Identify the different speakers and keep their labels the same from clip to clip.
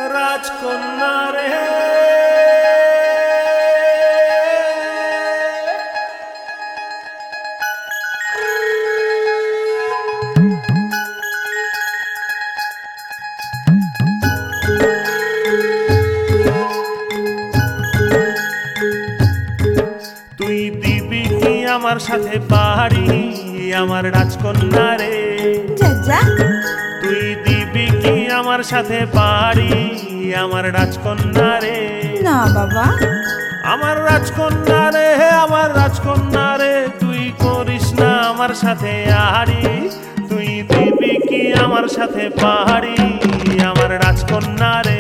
Speaker 1: রাজকন্যা রে তুই দিবি কি আমার সাথে পাহাড়ি আমার রাজকন্যা রে
Speaker 2: যা
Speaker 1: তুই দিবি কি আমার সাথে পাহাড়ি আমার রাজকন্যা রে
Speaker 2: না বাবা,
Speaker 1: আমার রাজকন্যা রে আমার রাজকন্যা রে তুই করিস না আমার সাথে আহারি তুই দিবি কি আমার সাথে পাহাড়ি আমার রাজকন্যা রে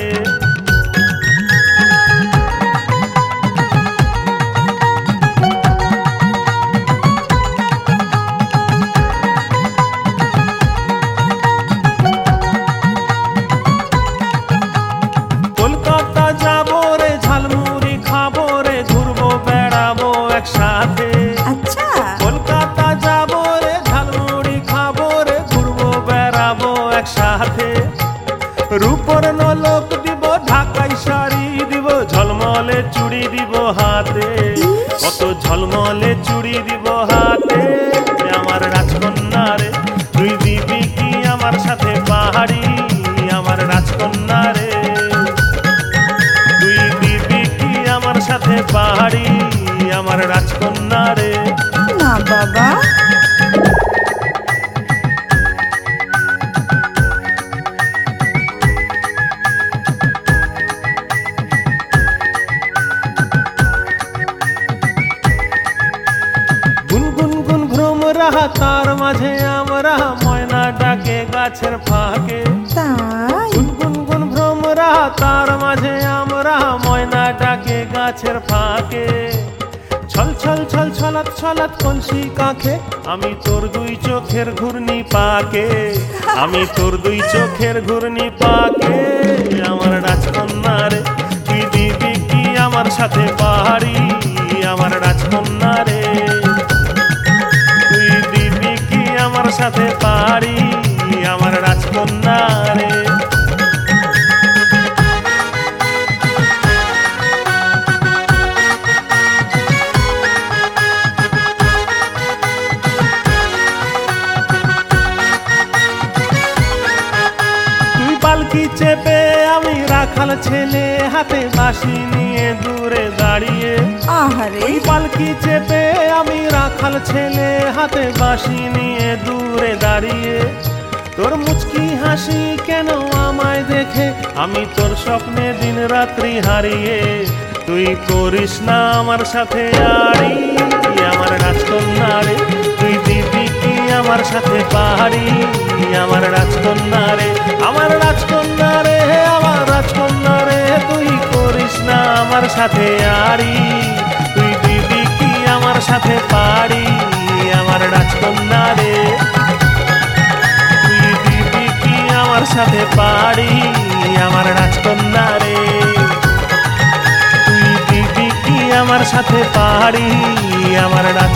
Speaker 1: কলকাতা যাবো রে ঝালমুড়ি খাবো রে ঘুরবো বেড়াবো একসাথে
Speaker 2: আচ্ছা
Speaker 1: কলকাতা যাবো রে ঝালমুড়ি খাবো রে ঘুরবো বেড়াবো একসাথে রূপর নলক দিব ঢাকাই শাড়ি দিব ঝলমলে চুড়ি দিব হাতে কত ঝলমলে চুড়ি দিব হাতে আমার রাজকন্যা রে তুই দিবি কি আমার সাথে পাহাড়ি আমার রাজকন্যা রে তুই দিবি কি আমার সাথে পাহাড়ি আমার রাজকন্যা রে
Speaker 2: না বাবা,
Speaker 1: গুনগুন গুন ভ্রম রাহা তার মাঝে আমরা ময়না ডাকে গাছের ফাঁকে
Speaker 2: তাই
Speaker 1: গুনগুন গুন ভ্রম রাহা তার মাঝে আমরা ময়না ডাকে গাছের ফাঁকে ছল ছল ছল ছলাৎ ছলাৎ কলসি কাঁখে আমি তোর দুই চোখের ঘূর্ণি পাকে আমি তোর দুই চোখের ঘূর্ণি পাকে আমার রাজকন্যা রে তুই দিবি কি আমার সাথে পাহাড়ি আমার রাজকন্যা রে তুই দিবি কি আমার সাথে পাহাড়ি আমার রাজকন্যা রে তুই পালকি চেপে আমি রাখাল ছেলে হাতে বাঁশি নিয়ে দূরে দাঁড়িয়ে
Speaker 2: আহারে
Speaker 1: তুই পালকি চেপে আমি রাখাল ছেলে হাতে বাঁশি নিয়ে দূরে দাঁড়িয়ে তোর মুচকি হাসি কেন আমায় দেখে আমি তোর স্বপ্নে দিন রাত্রি হারিয়ে তুই করিস না আমার সাথে আড়ি আমার রাজকন্যা রে তুই দিবি কি আমার সাথে পাহাড়ি আমার রাজকন্যা রে আমার রাজকন্যা রে আমার রাজকন্যা রে তুই করিস না আমার সাথে আড়ি তুই দিবি কি আমার সাথে পাহাড়ি আমার রাজকন্যা রে তুই দিবি কি আমার সাথে পাহাড়ি আমার রাজকন্যা রে তুই দিবি কি আমার সাথে পাহাড়ি আমার